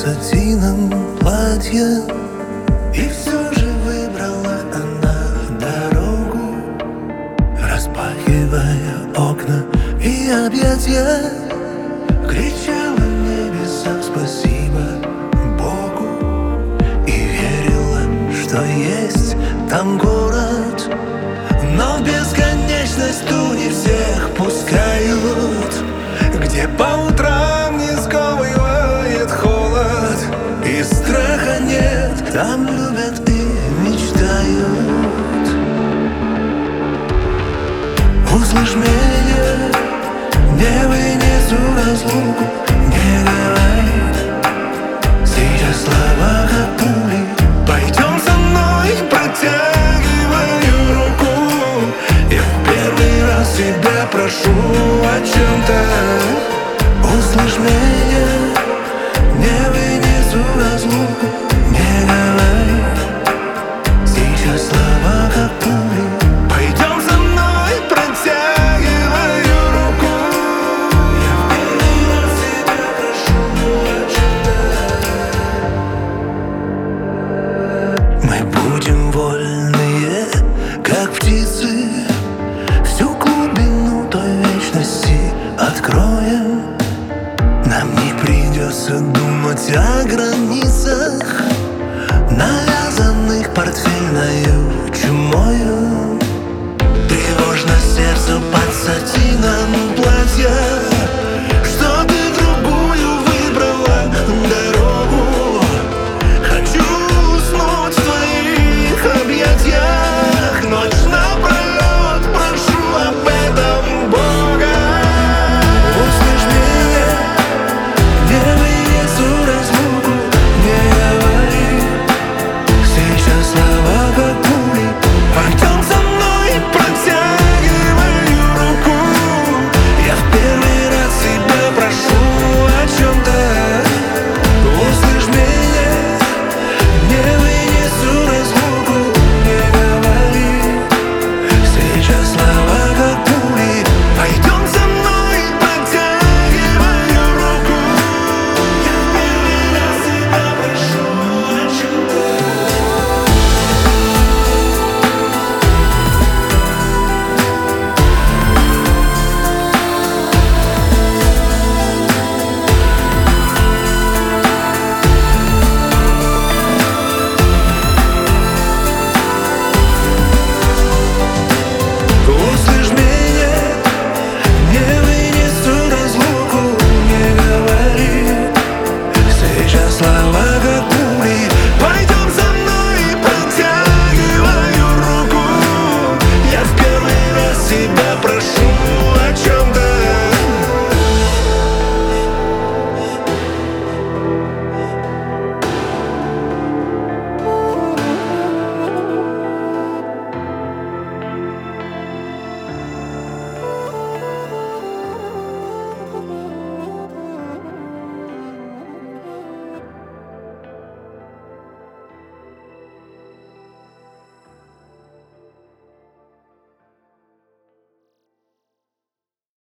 сатином платье. И все же выбрала она дорогу, распахивая окна и объятия. Кричала небесам спасибо Богу и верила, что есть там город. Но в бесконечность ту не всех пускают, где по утрам не сковывает холод и страха нет. Там любят и мечтают. Услышь меня, не вынесу разлуку. Не говори сейчас слова как пули. Пойдем со мной, протягиваю руку. Я в первый раз тебя прошу о чем-то. Услышь меня, не вынесу разлуку. Не говори сейчас слова как пули. Пойдем со мной, протягиваю руку. Я в первый раз тебя прошу о чем-то. Мы будем вольные, как птицы. Всю глубину той вечности откроем. Нам не придется думать о границах, навязанных портфельною чумою. Тревожно сердцу под сатином платья.